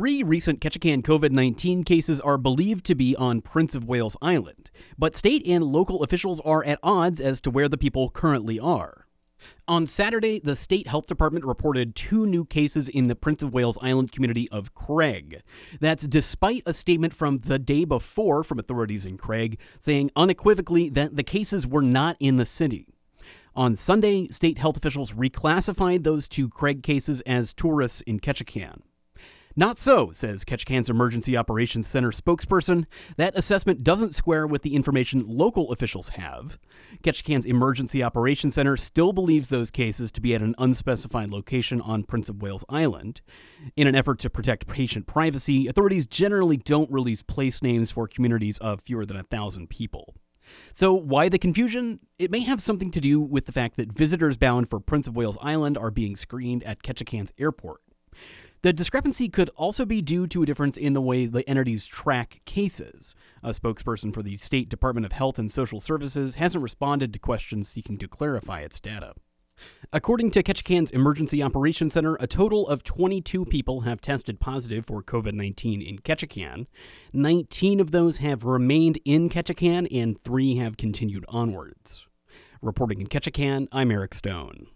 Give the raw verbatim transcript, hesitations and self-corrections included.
Three recent Ketchikan COVID nineteen cases are believed to be on Prince of Wales Island, but state and local officials are at odds as to where the people currently are. On Saturday, the state health department reported two new cases in the Prince of Wales Island community of Craig. That's despite a statement from the day before from authorities in Craig saying unequivocally that the cases were not in the city. On Sunday, state health officials reclassified those two Craig cases as tourists in Ketchikan. Not so, says Ketchikan's Emergency Operations Center spokesperson. That assessment doesn't square with the information local officials have. Ketchikan's Emergency Operations Center still believes those cases to be at an unspecified location on Prince of Wales Island. In an effort to protect patient privacy, authorities generally don't release place names for communities of fewer than a thousand people. So why the confusion? It may have something to do with the fact that visitors bound for Prince of Wales Island are being screened at Ketchikan's airport. The discrepancy could also be due to a difference in the way the entities track cases. A spokesperson for the State Department of Health and Social Services hasn't responded to questions seeking to clarify its data. According to Ketchikan's Emergency Operations Center, a total of twenty-two people have tested positive for COVID nineteen in Ketchikan. nineteen of those have remained in Ketchikan, and three have continued onwards. Reporting in Ketchikan, I'm Eric Stone.